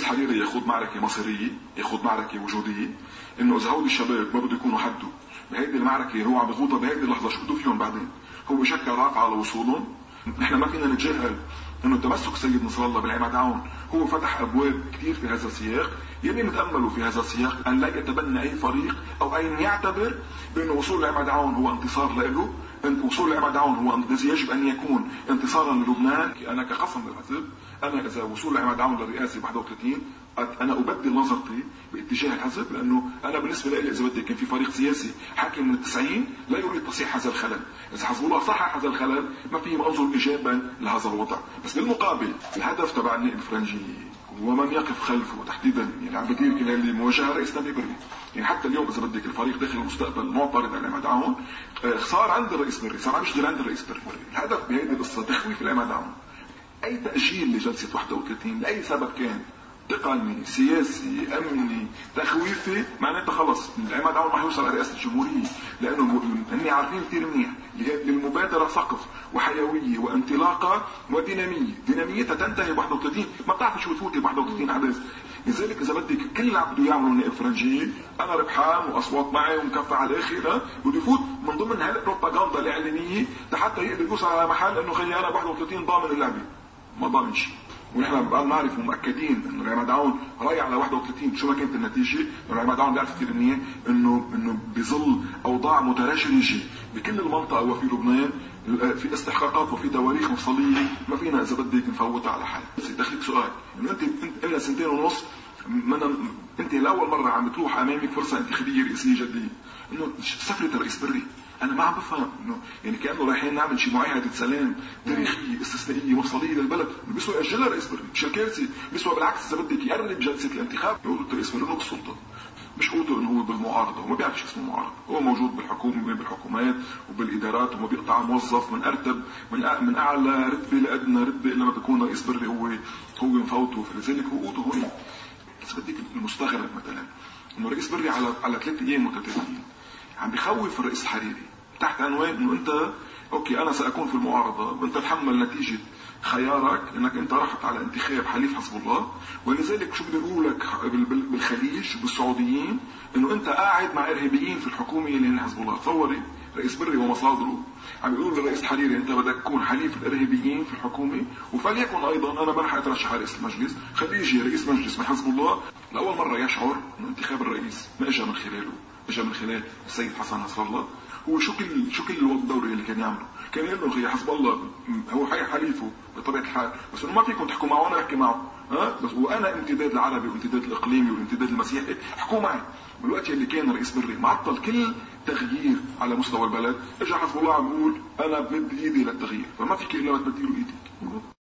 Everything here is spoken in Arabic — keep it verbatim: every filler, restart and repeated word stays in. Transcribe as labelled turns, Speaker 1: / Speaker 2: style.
Speaker 1: حريري يخوض معركة مصيرية، يخوض معركة وجودية، انه اذا هودي الشباب ما بده يكونوا حده بهيدي المعركة هو عم بخوضها بهيدي اللحظة، شو بده فيهم بعدين؟ هو بشكل رافع على وصولهم. نحن ما فينا نتجاهل انه تمسك السيد نصر الله بالعماد عون هو فتح ابواب كثير في هذا السياق. يلي نتامله في هذا السياق ان لا يتبنى اي فريق او ان يعتبر بانه وصول العماد عون هو انتصار له، وصول العماد عون هو الذي يجب ان يكون انتصارا للبنان. انا كقسم للحزب، انا اذا وصول العماد عون للرئاسه ب واحد وثلاثين انا ابدل نظرتي باتجاه الحزب، لانه انا بالنسبه لي اذا بدي كان في فريق سياسي حاكم من التسعين لا يريد تصحيح هذا الخلل. اذا حزب الله صحح هذا الخلل ما فيه انظر ايجابا لهذا الوضع. بس بالمقابل الهدف تبع النائب الفرنجي ومن يقف خلفه تحديدا يعني عم بدير كل هذه المواجهه رئيس نبي بري. يعني حتى اليوم اذا بدك الفريق داخل المستقبل معترض على العماد عون صار عند الرئيس بري، صار عم يشتغل عند الرئيس بري. الهدف بهذه القصه تخويف العماد عون. اي تاجيل لجلسه واحد وثلاثين لاي سبب كان، تقني سياسي امني تخويفي، معناتها خلص العماد عون ما حيوصل على رئاسه الجمهوريه، لانه هن عارفين كثير منيح للمبادره سقف وحيويه وانطلاقه وديناميه، ديناميتها تنتهي ب واحد وثلاثين، ما بتعرف شو بتفوتي ب واحد وثلاثين احداث. لذلك اذا بدك كل اللي عم بده يعملوا نائب فرنجيه انا ربحان واصوات معي ومكفى على الاخر، بده يفوت من ضمن هاي البروباغندا الاعلاميه لحتى يقدر يوصل على محل انه خلي انا ب واحد وثلاثين ضامن اللعبه. ما ضامن شيء. ونحن بقى نعرف ومؤكدين انه العماد عون رايح على واحد وثلاثين شو ما كانت النتيجه، انه العماد عون بيعرف كثير منيح انه انه بظل اوضاع متراشرجه بكل المنطقه وفي لبنان في استحقاقات وفي تواريخ مفصليه ما فينا اذا بدك نفوتها على حال. بس دخلك سؤال انه انت انت لنا سنتين ونص من انت لاول مره عم بتروح امامك فرصه انتخابيه رئاسيه جديه، انه سفره الرئيس بري انا ما عم بفهم انه يعني كانه رايحين نعمل شيء معاهده سلام تاريخيه استثنائيه مفصليه للبلد، بيسوى ياجلها رئيس بري مش الكارثه، بيسوى بالعكس اذا بدك يقرب جلسه الانتخاب يقول الرئيس بري انه بالسلطه، مش قوته انه هو بالمعارضه، هو ما بيعرف شو اسمه معارضه، هو موجود بالحكومه بالحكومات وبالادارات وما بيقطع موظف من ارتب من من اعلى رتبه لادنى رتبه الا ما بيكون رئيس بري هو هو مفوته، فلذلك هو قوته هون. بس بدك المستغرب مثلا انه رئيس بري على على ثلاث ايام متتاليين عم بخوف الرئيس الحريري تحت عنوان انه انت اوكي انا ساكون في المعارضه وانت تحمل نتيجه خيارك انك انت رحت على انتخاب حليف حزب الله، ولذلك شو بدي اقول لك بالخليج بالسعوديين انه انت قاعد مع ارهابيين في الحكومه اللي هن حزب الله. تصوري رئيس بري ومصادره عم بيقولوا للرئيس الحريري انت بدك تكون حليف الارهابيين في الحكومه، وفليكن ايضا انا ما رح اترشح على رئيس المجلس، خليه يجي رئيس مجلس من حزب الله لاول مره يشعر انه انتخاب الرئيس ما اجى من خلاله، اجى من خلال السيد حسن نصر الله. هو شو كل شو كل الوقت الدوري اللي كان يعمله؟ كان يقول له يا حزب الله هو حي حليفه بطبيعه الحال، بس انه ما فيكم تحكوا معه وانا احكي معه، ها بس وانا امتداد العربي والامتداد الاقليمي والامتداد المسيحي، احكوا معي. بالوقت اللي كان رئيس بري معطل كل تغيير على مستوى البلد، اجى حزب الله عم بيقول انا بمد ايدي للتغيير، فما فيك الا ما تمد له ايدك.